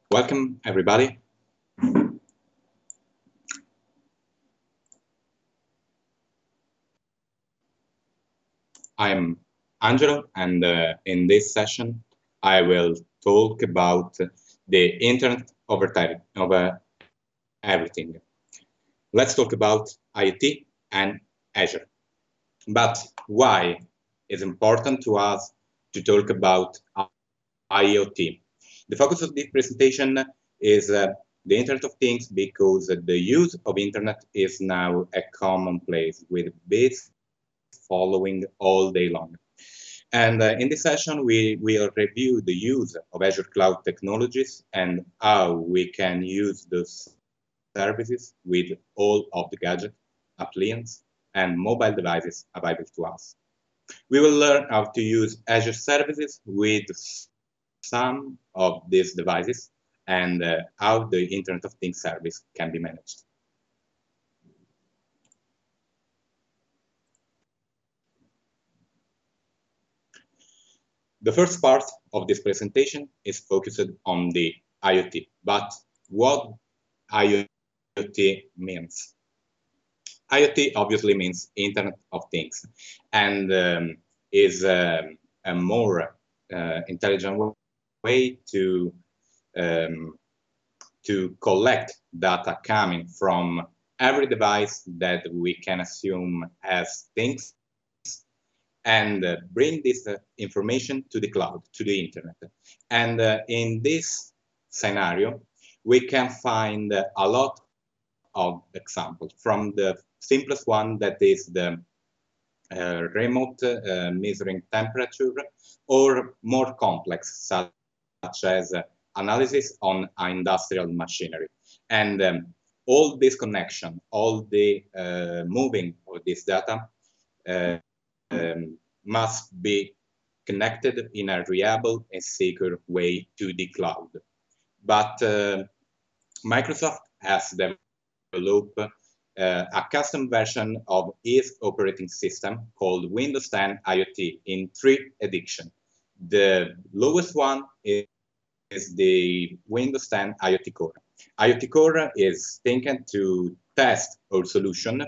Welcome, everybody. I'm Angelo, and in this session, I will talk about the Internet over everything. Let's talk about IoT and Azure. But why is important to us to talk about IoT? The focus of this presentation is the Internet of Things because the use of Internet is now a commonplace with bits following all day long. And in this session, we will review the use of Azure Cloud Technologies and how we can use those services with all of the gadgets, appliances, and mobile devices available to us. We will learn how to use Azure services with some of these devices and how the Internet of Things service can be managed. The first part of this presentation is focused on the IoT, but what IoT means. IoT obviously means Internet of Things and is a more intelligent way to collect data coming from every device that we can assume as things and bring this information to the cloud, to the internet. And in this scenario, we can find a lot of examples, from the simplest one that is the remote measuring temperature, or more complex, such as analysis on industrial machinery. And all this connection, all the moving of this data must be connected in a reliable and secure way to the cloud. But Microsoft has developed a custom version of its operating system called Windows 10 IoT in 3 editions. The lowest one is the Windows 10 IoT Core. IoT Core is thinking to test our solution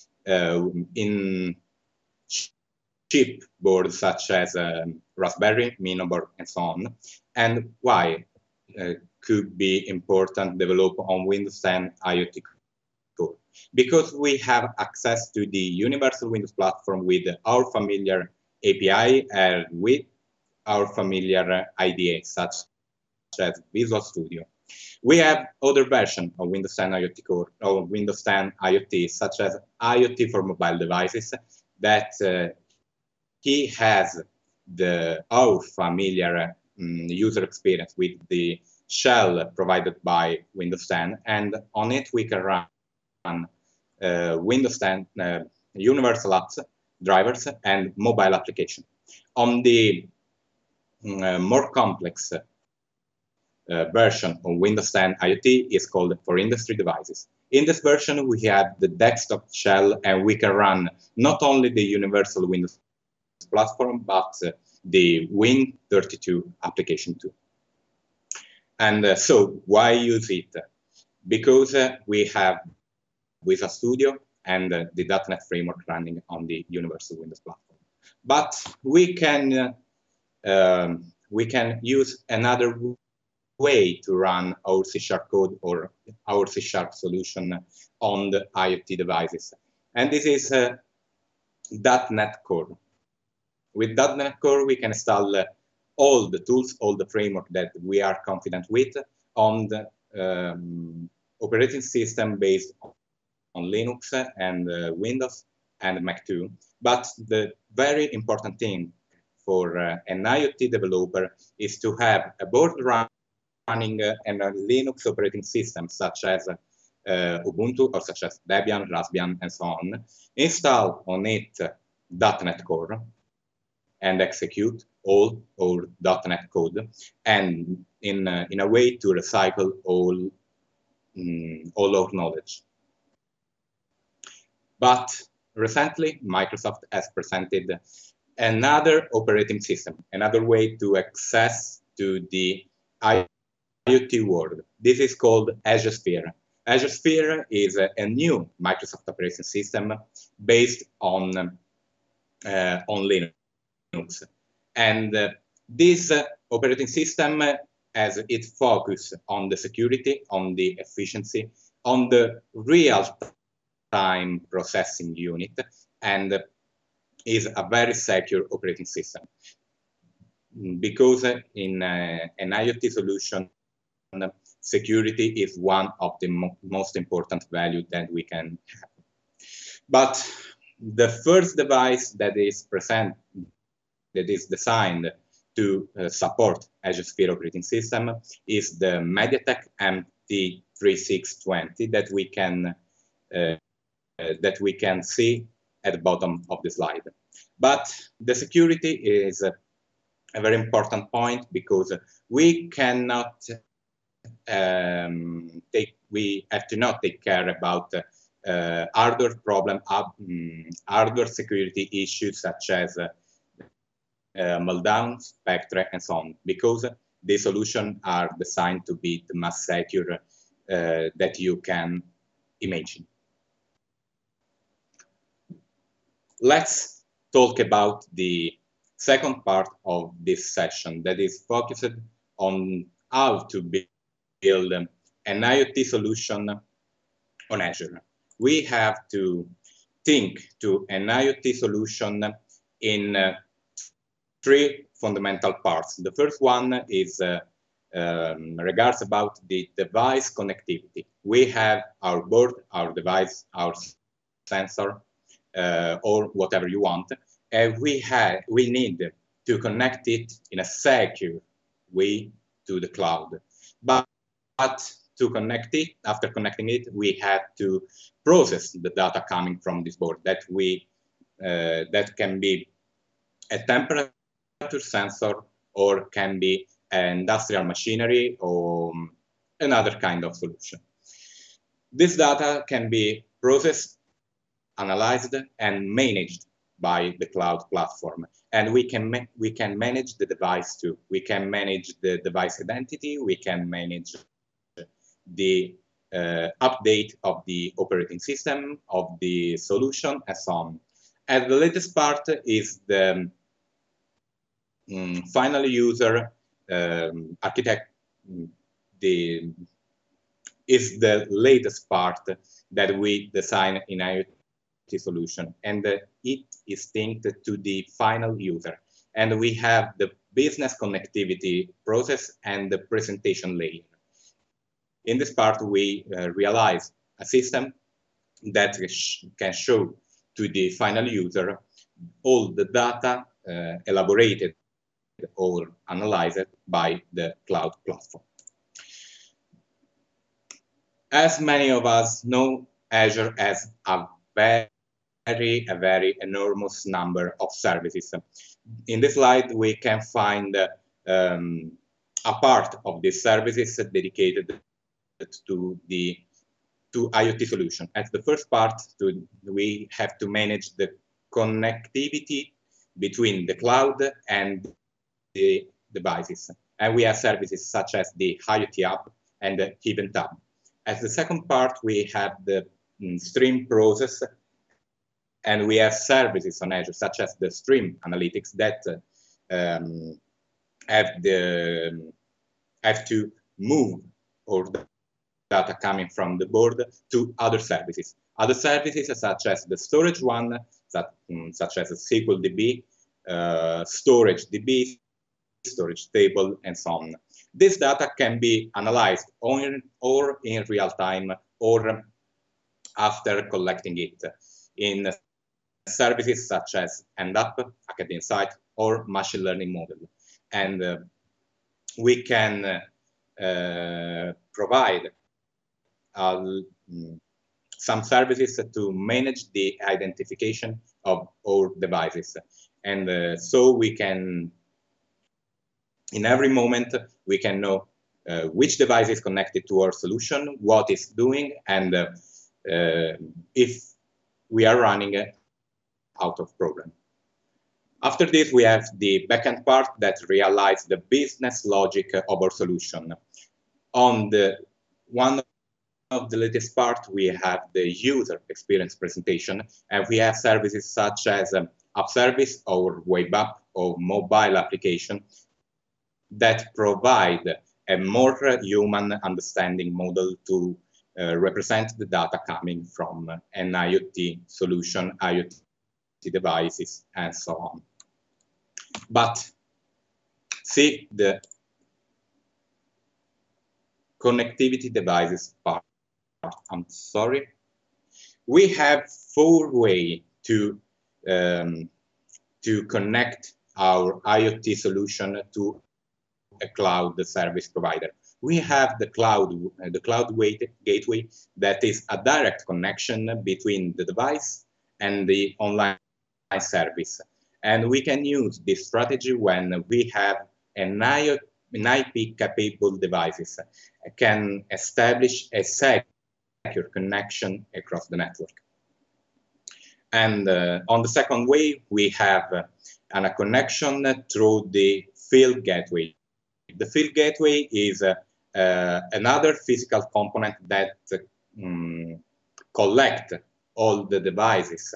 in chip boards such as Raspberry, Minoboard, and so on. And why could be important develop on Windows 10 IoT Core? Because we have access to the universal Windows platform with our familiar API and with our familiar IDE, such as Visual Studio. We have other versions of Windows 10 IoT Core or Windows 10 IoT, such as IoT for mobile devices, that he has our familiar user experience with the shell provided by Windows 10, and on it we can run Windows 10 universal apps, drivers, and mobile application. On the more complex version of Windows 10 IoT is called for industry devices. In this version, we have the desktop shell, and we can run not only the universal Windows platform, but the Win32 application too. And so why use it? Because we have Visual Studio and the .NET framework running on the universal Windows platform. But we can use another way to run our C# code or our C# solution on the IoT devices. And this is .NET Core. With .NET Core, we can install all the tools, all the framework that we are confident with on the operating system based on Linux and Windows and Mac too. But the very important thing for an IoT developer is to have a board running a Linux operating system, such as Ubuntu or such as Debian, Raspbian, and so on. Install on it .NET Core and execute all our .NET code, and in a way to recycle all our knowledge. But recently, Microsoft has presented another operating system, another way to access to the IoT world. This is called Azure Sphere. Azure Sphere is a new Microsoft operating system based on Linux. And this operating system has its focus on the security, on the efficiency, on the real-time processing unit, and is a very secure operating system. Because in an IoT solution, security is one of the most important values that we can have. But the first device that is designed to support Azure Sphere operating system is the MediaTek MT3620 that we can see at the bottom of the slide. But the security is a very important point because we cannot we have to not take care about hardware problem, hardware security issues such as meltdown, Spectre, and so on, because the solutions are designed to be the most secure that you can imagine. Let's talk about the second part of this session that is focused on how to build an IoT solution on Azure. We have to think to an IoT solution in three fundamental parts. The first one is regards about the device connectivity. We have our board, our device, our sensor, or whatever you want, and we need to connect it in a secure way to the cloud. But to connect it, after connecting it, we have to process the data coming from this board that can be a temperature sensor, or can be industrial machinery, or another kind of solution. This data can be processed, analyzed, and managed by the cloud platform. And we can manage the device too. We can manage the device identity. We can manage the update of the operating system, of the solution, and so on. And the latest part is the final user architect. Is the latest part that we design in IoT solution, and it is linked to the final user. And we have the business connectivity process and the presentation layer. In this part, we realize a system that can show to the final user all the data elaborated or analyzed by the cloud platform. As many of us know, Azure has a very enormous number of services. In this slide, we can find a part of these services dedicated to IoT solution. As the first part, we have to manage the connectivity between the cloud and the devices. And we have services such as the IoT app and the Event Hub. As the second part, we have the stream process, and we have services on Azure such as the Stream Analytics that have to move all the data coming from the board to other services. Other services such as the storage one, such as SQL DB, storage DB, storage table, and so on. This data can be analyzed or in real time, or after collecting it in services such as EndUp, Arcade Insight, or machine learning model. And we can provide some services to manage the identification of all devices. And so we can, in every moment, we can know which device is connected to our solution, what it's doing, and if we are running out of program. After this, we have the backend part that realizes the business logic of our solution. On the one of the latest part, we have the user experience presentation, and we have services such as app service or web app or mobile application that provide a more human understanding model to represent the data coming from an IoT solution, IoT devices, and so on. But see the connectivity devices part. I'm sorry. We have 4 ways to connect our IoT solution to a cloud service provider. We have the cloud gateway that is a direct connection between the device and the online service. And we can use this strategy when we have an IP capable devices can establish a secure connection across the network. And on the second way, we have a connection through the field gateway. The field gateway is another physical component that collect all the devices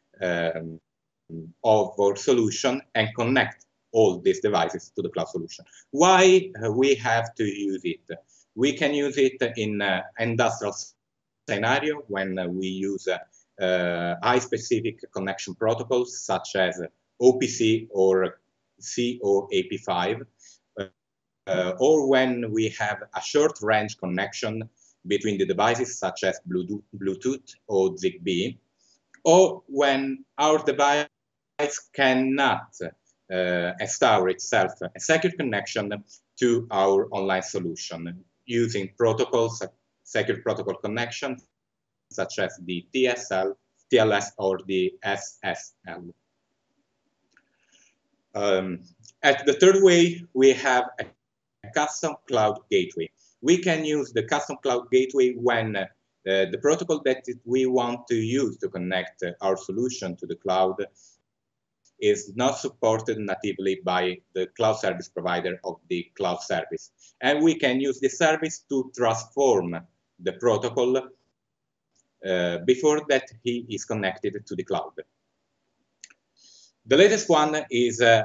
of our solution and connect all these devices to the cloud solution. Why we have to use it? We can use it in industrial scenario when we use high-specific connection protocols such as OPC or COAP5, or when we have a short-range connection between the devices such as Bluetooth or Zigbee, or when our device cannot establish itself a secure connection to our online solution using protocols, secure protocol connection, such as the TLS, or the SSL. At the third way, we have a custom cloud gateway. We can use the custom cloud gateway when the protocol that we want to use to connect our solution to the cloud is not supported natively by the cloud service provider of the cloud service. And we can use this service to transform the protocol before that he is connected to the cloud. The latest one is the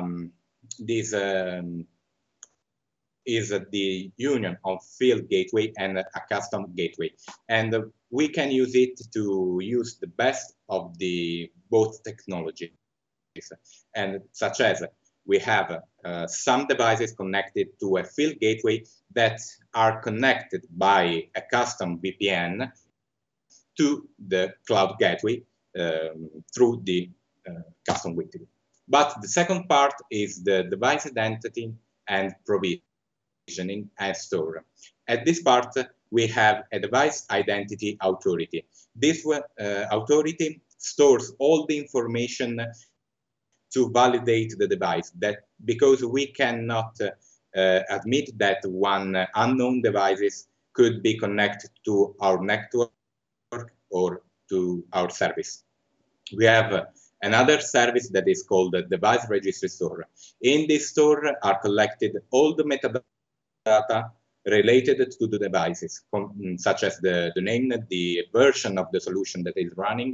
union of field gateway and a custom gateway. And we can use it to use the best of the both technologies. And such as we have some devices connected to a field gateway that are connected by a custom VPN to the cloud gateway through the custom gateway. But the second part is the device identity and provisioning and store. At this part, we have a device identity authority. This authority stores all the information to validate the device, that because we cannot admit that one unknown devices could be connected to our network or to our service. We have another service that is called the device registry store. In this store are collected all the metadata related to the devices, such as the name, the version of the solution that is running,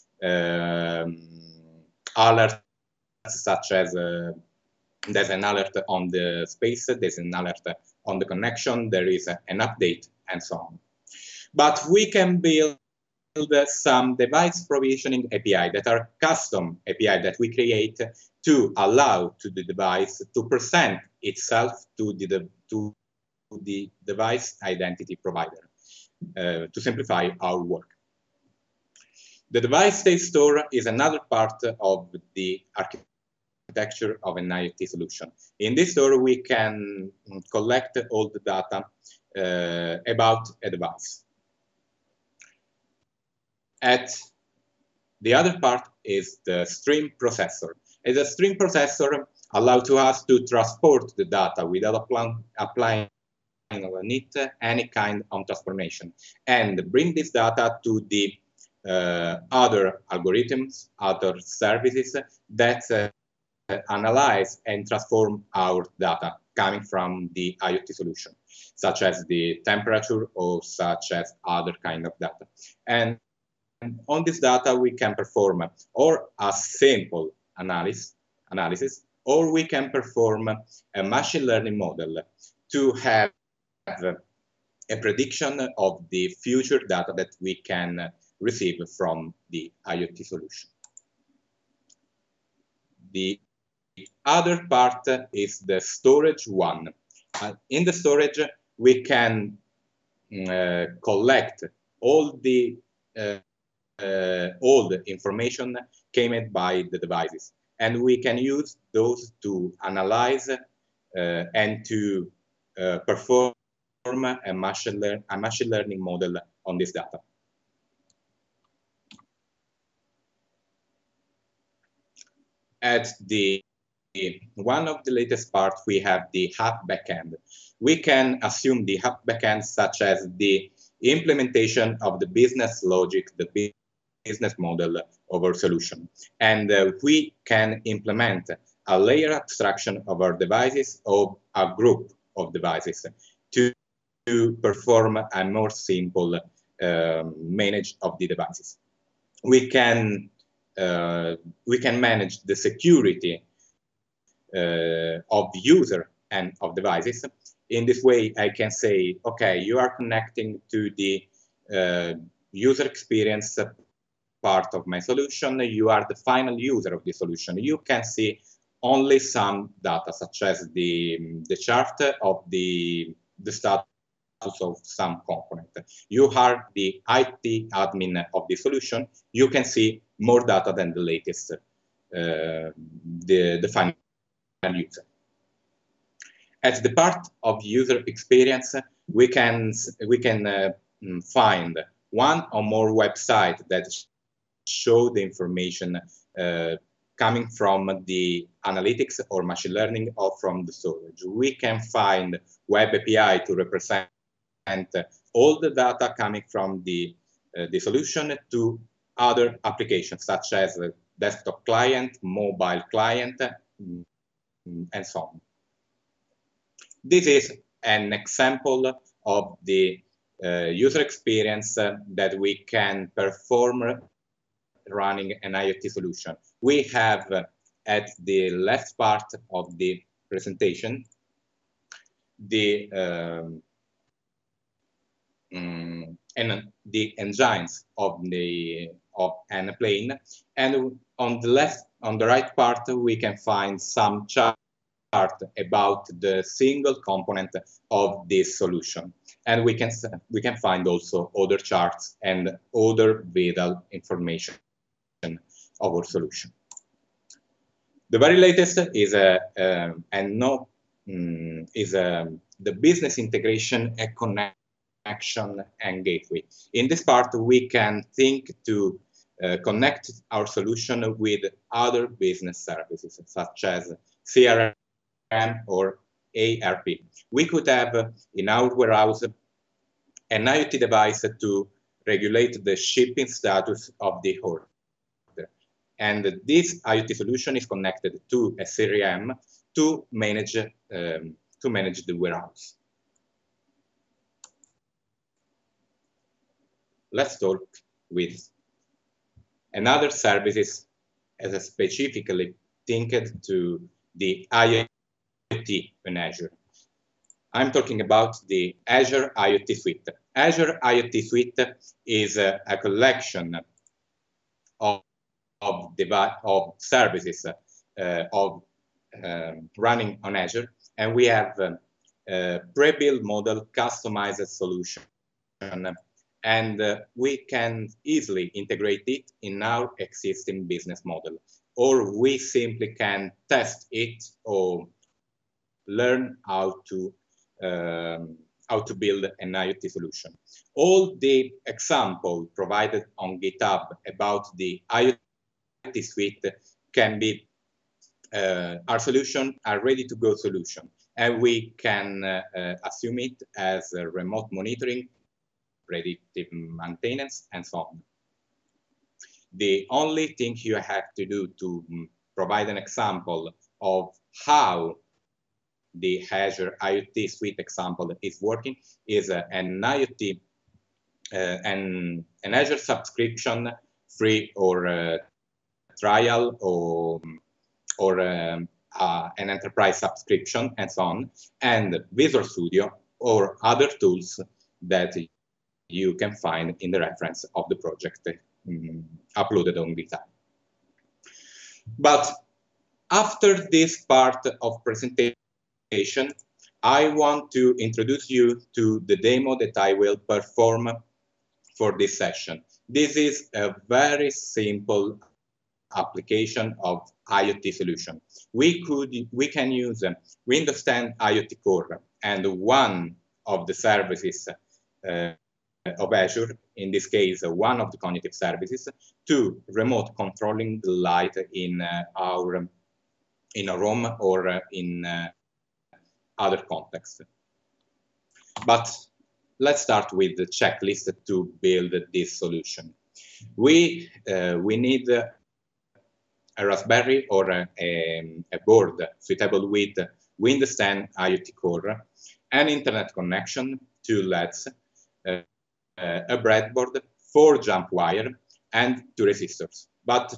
alerts such as there's an alert on the space, there's an alert on the connection, there is an update, and so on. But we can build some device provisioning API that are custom API that we create to allow to the device to present itself to the device identity provider to simplify our work. The device state store is another part of the architecture of an IoT solution. In this store, we can collect all the data about a device. At the other part is the stream processor. As a stream processor allows to us to transport the data without applying on it any kind of transformation, and bring this data to the other algorithms, other services that analyze and transform our data coming from the IoT solution. such as the temperature or such as other kind of data. And on this data, we can perform or a simple analysis, or we can perform a machine learning model to have a prediction of the future data that we can receive from the IoT solution. The other part is the storage one. In the storage, we can collect all the information came by the devices, and we can use those to analyze and to perform a machine learning model on this data. At the one of the latest parts, we have the app backend. We can assume the app backend such as the implementation of the business logic, the business model of our solution. And we can implement a layer abstraction of our devices or a group of devices to perform a more simple manage of the devices. We can manage the security of user and of devices. In this way, I can say, okay, you are connecting to the user experience part of my solution. You are the final user of the solution. You can see only some data, such as the chart of the status of some component. You are the IT admin of the solution. You can see more data than the latest, the final user. As the part of user experience, we can find one or more websites that show the information coming from the analytics or machine learning or from the storage. We can find web API to represent all the data coming from the solution to other applications such as desktop client, mobile client, and so on. This is an example of the user experience that we can perform running an IoT solution. We have at the left part of the presentation the engines of an plane, and on the right part we can find some chart about the single component of this solution, and we can find also other charts and other vital information of our solution. The very latest is the business integration and connection and gateway. In this part, we can think to connect our solution with other business services, such as CRM or ERP. We could have in our warehouse an IoT device to regulate the shipping status of the order. And this IoT solution is connected to a CRM to manage the warehouse. Let's talk with another services as a specifically linked to the IoT in Azure. I'm talking about the Azure IoT Suite. Azure IoT Suite is a collection of services running on Azure, and we have a pre-built model, customized solution, and we can easily integrate it in our existing business model, or we simply can test it or learn how to build an IoT solution. All the examples provided on GitHub about the IoT Suite can be our solution, a ready-to-go solution, and we can assume it as remote monitoring, predictive maintenance, and so on. The only thing you have to do to provide an example of how the Azure IoT Suite example is working is an IoT, an Azure subscription, free or trial, or an enterprise subscription, and so on, and Visual Studio or other tools that you can find in the reference of the project uploaded on GitHub. But after this part of presentation, I want to introduce you to the demo that I will perform for this session. This is a very simple application of IoT solution. We can use Windows 10 IoT Core and one of the services of Azure, in this case, one of the cognitive services, to remote controlling the light in a room or in other contexts. But let's start with the checklist to build this solution. We need a Raspberry or a board suitable with Windows 10 IoT Core, an internet connection, 2 LEDs, a breadboard, 4 jump wire, and 2 resistors. But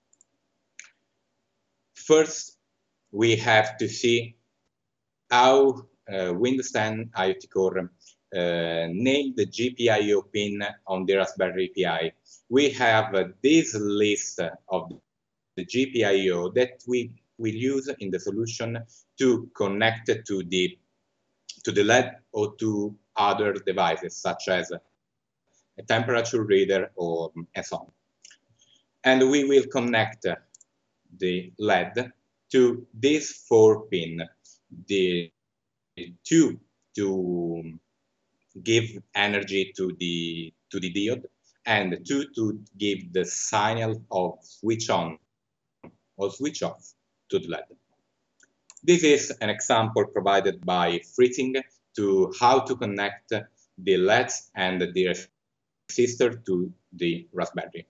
first, we have to see how Windows 10 IoT Core nailed the GPIO pin on the Raspberry Pi. We have this list of the GPIO that we will use in the solution to connect to the LED or to other devices, such as a temperature reader or and so on. And we will connect the LED to this 4 pin, the 2 to give energy to the diode, and 2 to give the signal of switch on or switch off to the LED. This is an example provided by Freezing to how to connect the LEDs and the resistor to the Raspberry.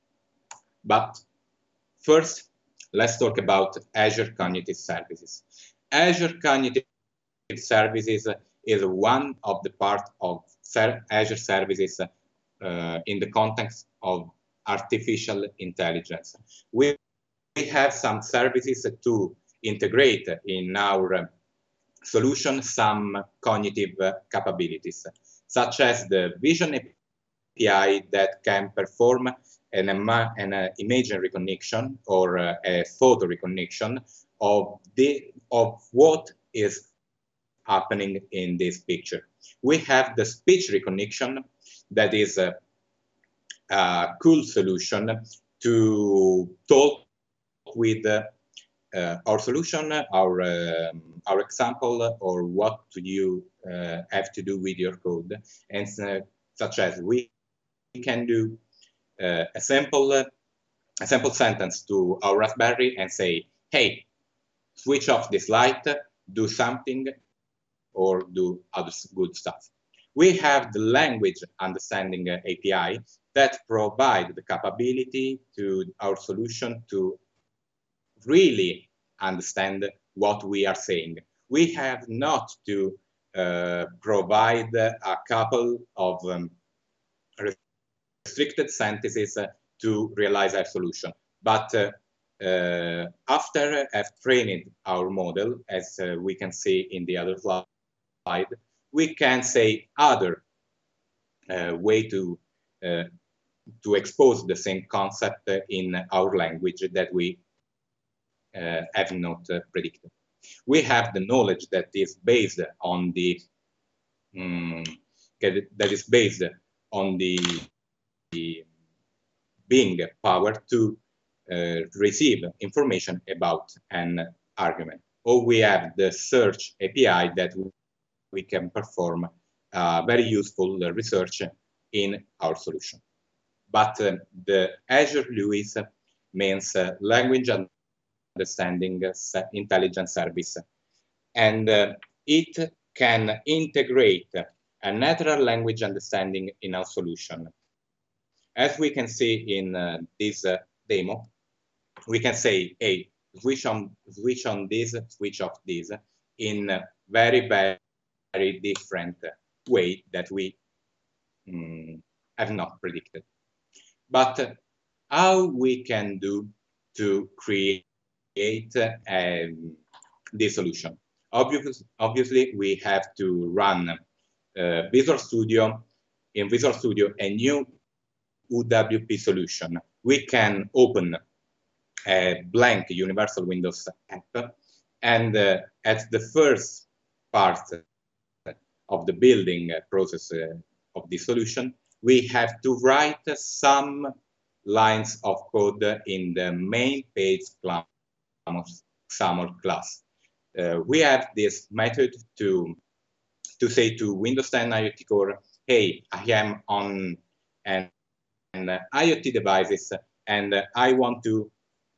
But first, let's talk about Azure Cognitive Services. Azure Cognitive Services is one of the parts of Azure services in the context of artificial intelligence. We have some services to integrate in our solution some cognitive capabilities, such as the Vision API that can perform an image recognition or a photo recognition of what is happening in this picture. We have the speech recognition that is a cool solution to talk with our solution, our example, or what you have to do with your code, and such as we can do a simple sentence to our Raspberry and say, hey, switch off this light, do something, or do other good stuff. We have the language understanding API that provide the capability to our solution to really understand what we are saying. We have not to provide a couple of restricted sentences to realize our solution. But after I've trained our model, as we can see in the other slide, we can say other way to expose the same concept in our language that we have not predicted. We have the knowledge that is based on the Bing power to receive information about an argument. Or we have the search API that we can perform very useful research in our solution. But the Azure LUIS means language understanding intelligence service, and it can integrate a natural language understanding in our solution. As we can see in this demo, we can say, hey, switch on this, switch off this, in a very, very different way that we have not predicted. But how we can do to create this solution? Obviously, we have to run Visual Studio. In Visual Studio, a new UWP solution. We can open a blank Universal Windows app, and at the first part of the building process of this solution, we have to write some lines of code in the main page XAML class. We have this method to say to Windows 10 IoT Core, hey, I am on an IoT devices, and I want to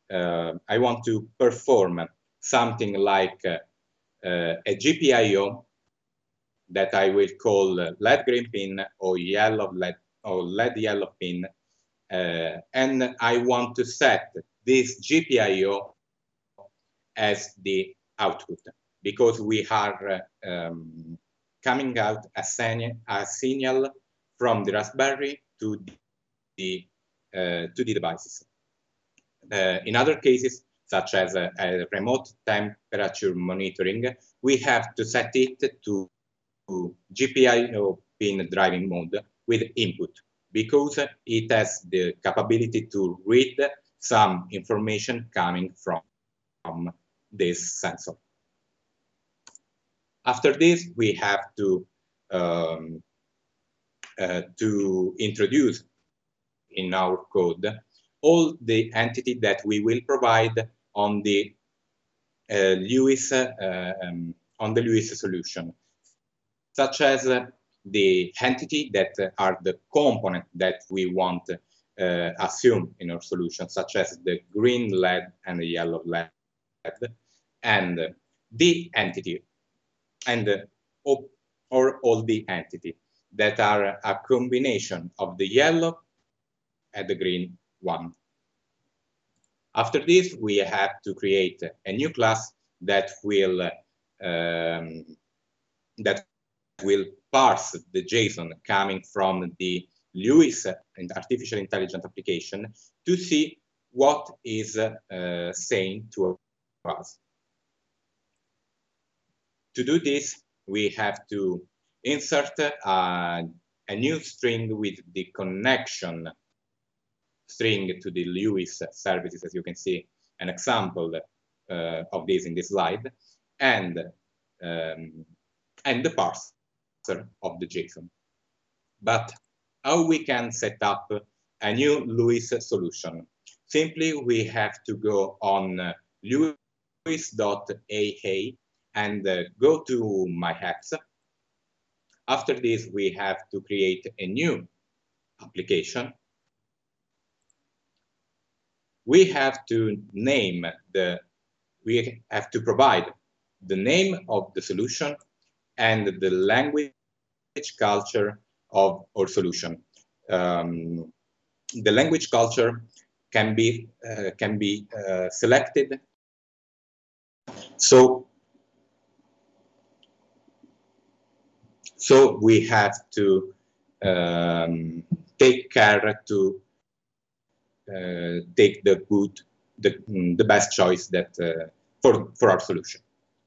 perform something like a GPIO that I will call LED green pin or yellow LED or LED yellow pin, and I want to set this GPIO as the output, because we are coming out a signal from the Raspberry to the devices. In other cases, such as a remote temperature monitoring, we have to set it to GPIO pin driving mode with input, because it has the capability to read some information coming from this sensor. After this, we have to introduce in our code all the entity that we will provide on the Lewis solution, such as the entity that are the component that we want assume in our solution, such as the green LED and the yellow LED, and the entity, and or all the entity that are a combination of the yellow and the green one. After this, we have to create a new class that will parse the JSON coming from the Lewis and artificial intelligence application to see what is saying to us. To do this, we have to insert a new string with the connection string to the Lewis services, as you can see an example of this in this slide, and the parser of the JSON. But how we can set up a new Lewis solution? Simply, we have to go on lewis.aa and go to My Apps. After this, we have to create a new application. We have to provide the name of the solution and the language culture of our solution. The language culture can be selected. So we have to take care to take the best choice that for our solution.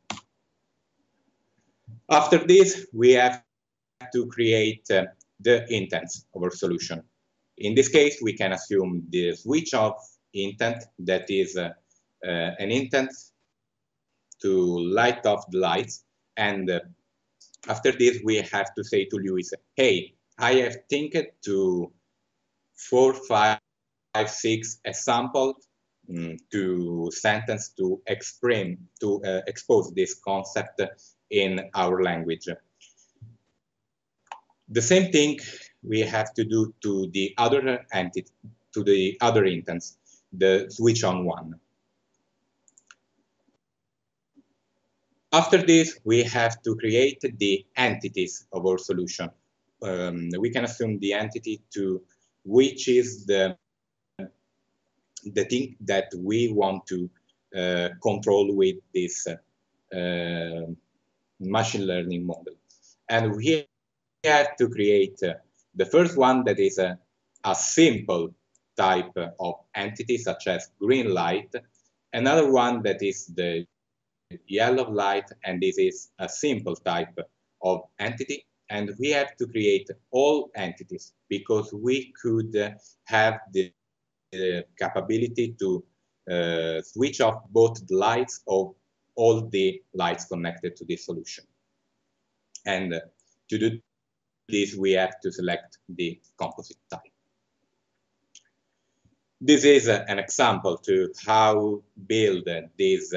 After this, we have to create the intents of our solution. In this case, we can assume the switch off intent, that is an intent to light off the lights. And after this, we have to say to Lewis, hey, I have think to 4, 5, 6 example to sentence to expose this concept in our language. The same thing we have to do to the other entity, to the other intents, the switch on one. After this, we have to create the entities of our solution. We can assume the entity to which is the thing that we want to control with this machine learning model. And we have to create the first one that is a simple type of entity, such as green light, another one that is the yellow light, and this is a simple type of entity. And we have to create all entities because we could have the capability to switch off both the lights of all the lights connected to this solution. And to do this, we have to select the composite type. This is an example to how build this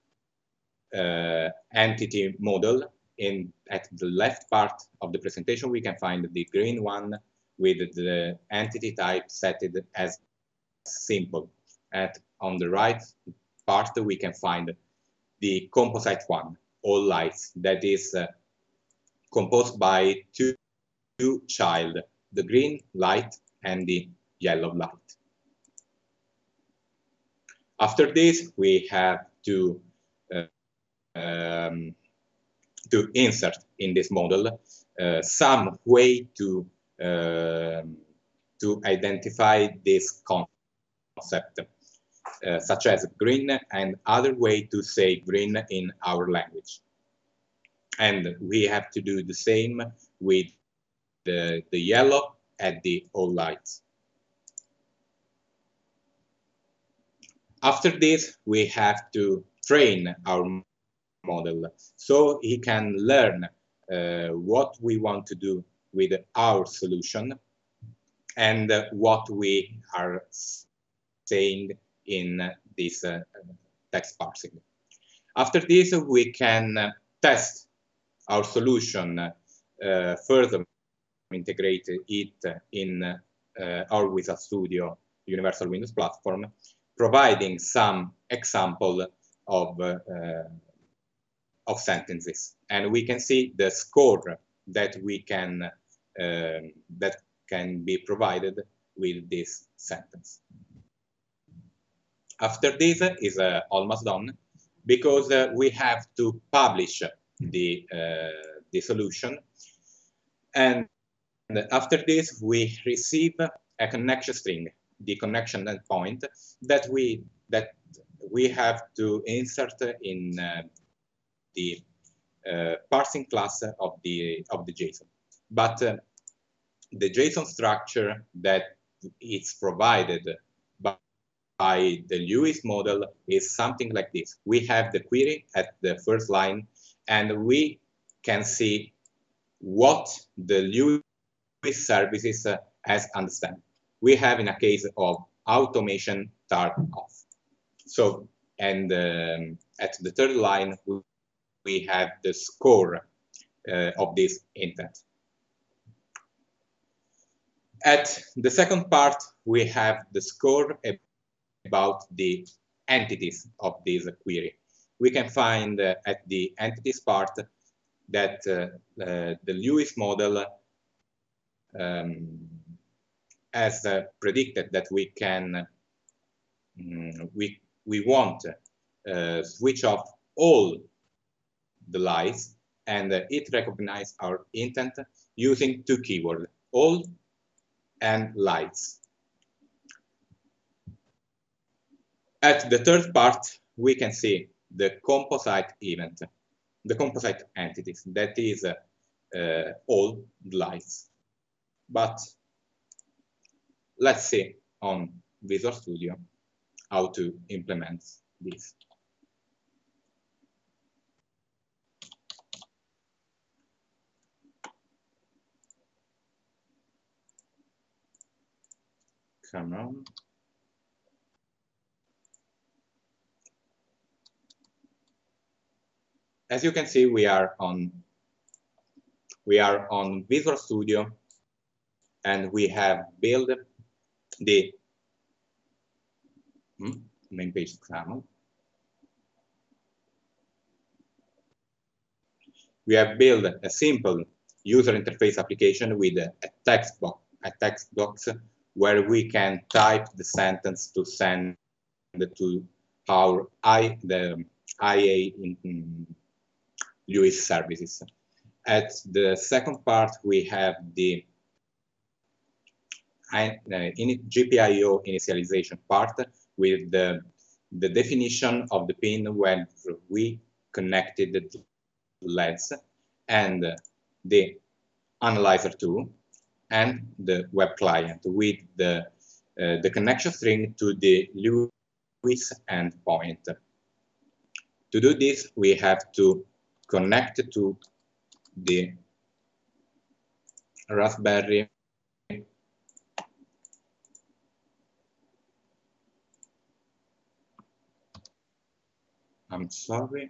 entity model. At the left part of the presentation, we can find the green one with the entity type set as simple. And on the right part, we can find the composite one, all lights, that is composed by two child, the green light and the yellow light. After this, we have to insert in this model some way to identify this concept, such as green and other way to say green in our language. And we have to do the same with the yellow at the all lights. After this, we have to train our model so he can learn what we want to do with our solution and what we are saying in this text parsing. After this, we can test our solution further, integrate it in our Visual Studio Universal Windows platform, providing some example of sentences, and we can see the score that we can that can be provided with this sentence. After this is almost done because we have to publish the solution, and after this we receive a connection string, the connection endpoint that we have to insert in the parsing class of the JSON. But the JSON structure that is provided by the Lewis model is something like this. We have the query at the first line, and we can see what the Lewis services has understand. We have in a case of automation turn off. So, and at the third line, we have the score of this intent. At the second part, we have the score about the entities of this query. We can find at the entities part that the Lewis model has predicted that we can we want switch off all the lights, and it recognizes our intent using two keywords, all and lights. At the third part, we can see the composite event, the composite entities, that is all the lights. But let's see on Visual Studio how to implement this. Come on. As you can see, we are on Visual Studio, and we have built the main page example. We have built a simple user interface application with a text box where we can type the sentence to send to our IA LUIS services. At the second part, we have the GPIO initialization part with the definition of the pin when we connected the LEDs, and the analyzer 2 and the web client with the connection string to the LUIS endpoint. To do this, we have to connect to the Raspberry I'm sorry.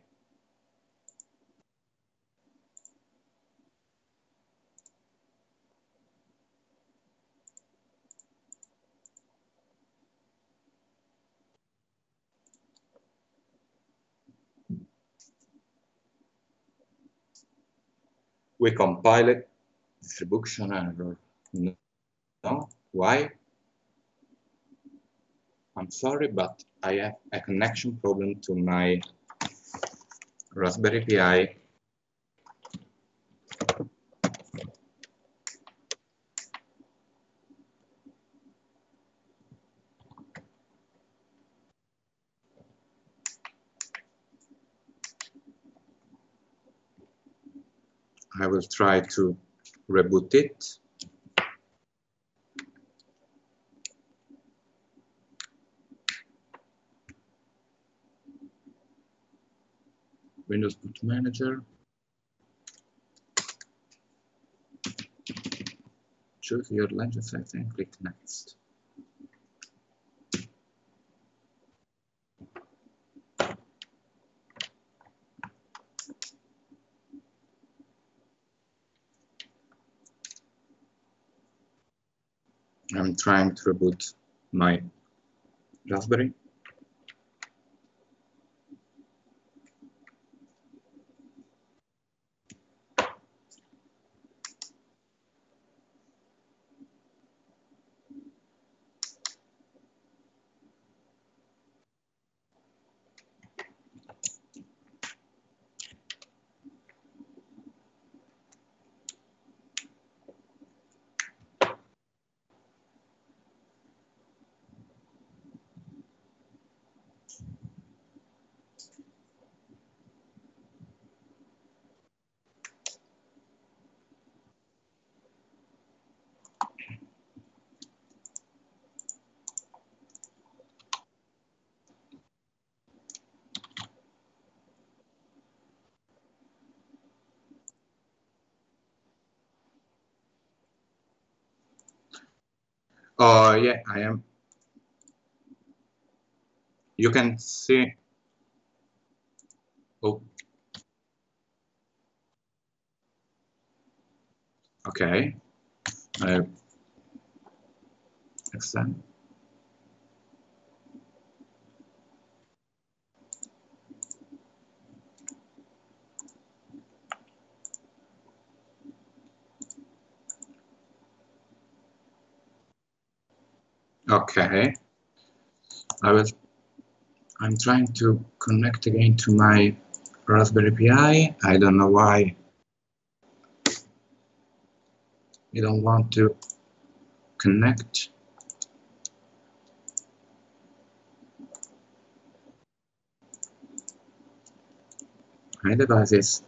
We compile it. Distribution error. No. Why? I'm sorry, but I have a connection problem to my Raspberry Pi. I will try to reboot it. Windows Boot Manager. Choose your language setting and click Next. I'm trying to reboot my Raspberry. Oh, yeah, I am. You can see. Oh. Okay. Extend. Okay. I'm trying to connect again to my Raspberry Pi. I don't know why you don't want to connect. My devices.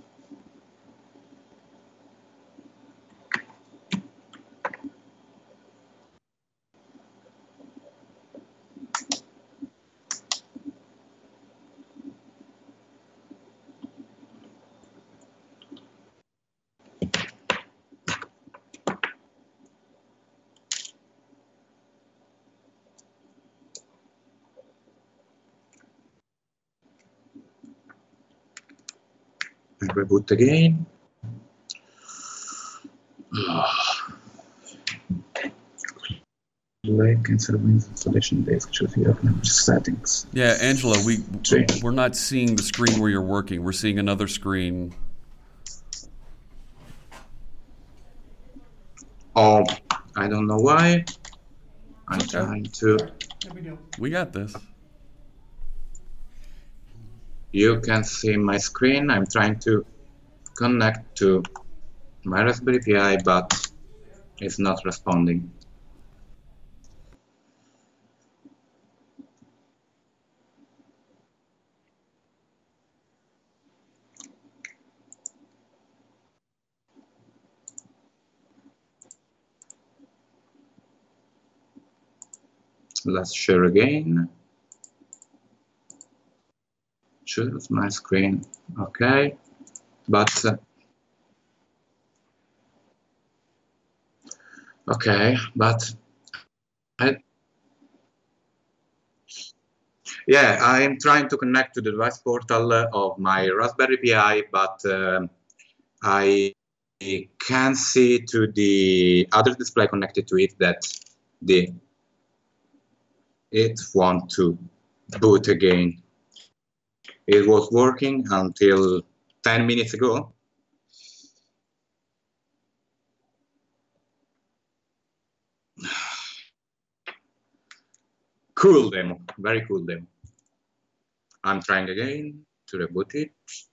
And reboot again. Cancel Windows installation disk. Choose your settings. Yeah, Angelo, we're not seeing the screen where you're working. We're seeing another screen. Oh, I don't know why. I'm trying to. We got this. You can see my screen. I'm trying to connect to my Raspberry Pi, but it's not responding. Let's share again. Choose my screen. Okay, but I'm trying to connect to the device portal of my Raspberry Pi, but I can see to the other display connected to it that it wants to boot again. It was working until 10 minutes ago. Cool demo, very cool demo. I'm trying again to reboot it.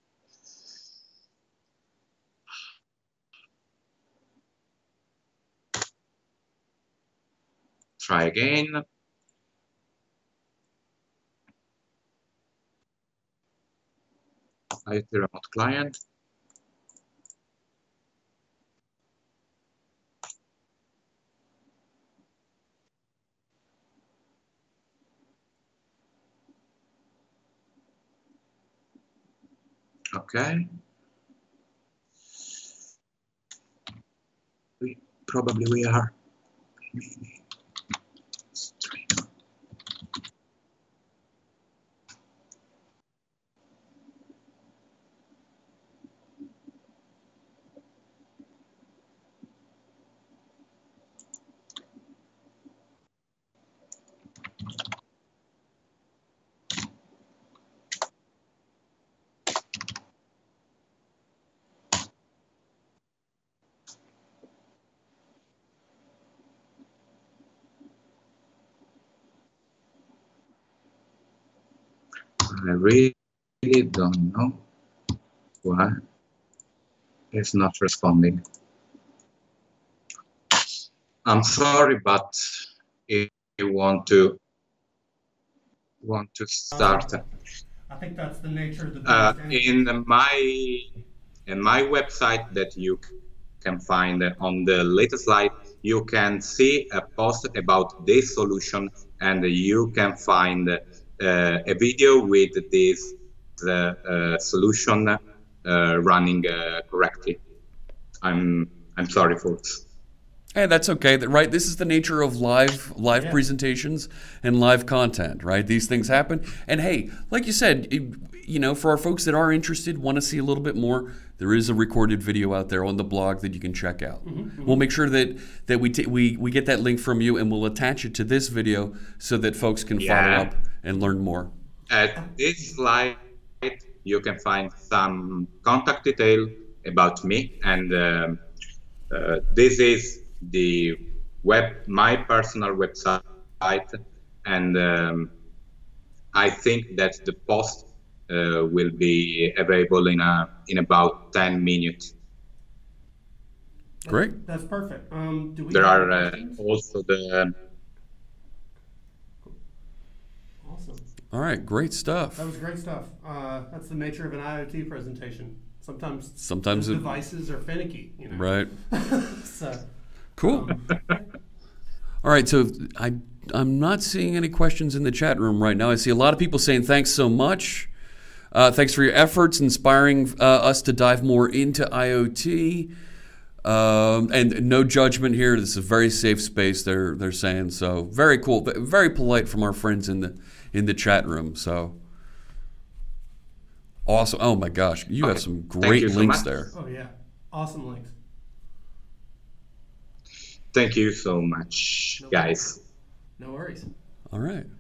Try again. IoT remote client. Okay. We are. I really don't know why it's not responding. I'm sorry, but if you want to start, I think that's the nature of the beast. In my website that you can find on the latest slide, you can see a post about this solution, and you can find a video with this solution running correctly. I'm sorry, folks. Hey, that's okay. Right? This is the nature of live presentations and live content, right? These things happen. And hey, like you said, for our folks that are interested, want to see a little bit more, there is a recorded video out there on the blog that you can check out. Mm-hmm. We'll make sure that we get that link from you, and we'll attach it to this video so that folks can follow up and learn more. At this slide, you can find some contact detail about me, and this is my personal website, and I think that the post will be available in about 10 minutes. Great. That's perfect. There are also the. Awesome. All right, great stuff. That was great stuff. That's the nature of an IoT presentation. Sometimes devices are finicky, Right. So. Cool. All right, so I'm not seeing any questions in the chat room right now. I see a lot of people saying thanks so much. Thanks for your efforts, inspiring us to dive more into IoT. And no judgment here. This is a very safe space. They're saying so. Very cool. Very polite from our friends in the chat room. So awesome. Oh my gosh, you have some great links there. Oh yeah, awesome links. Thank you so much, guys. No worries. All right.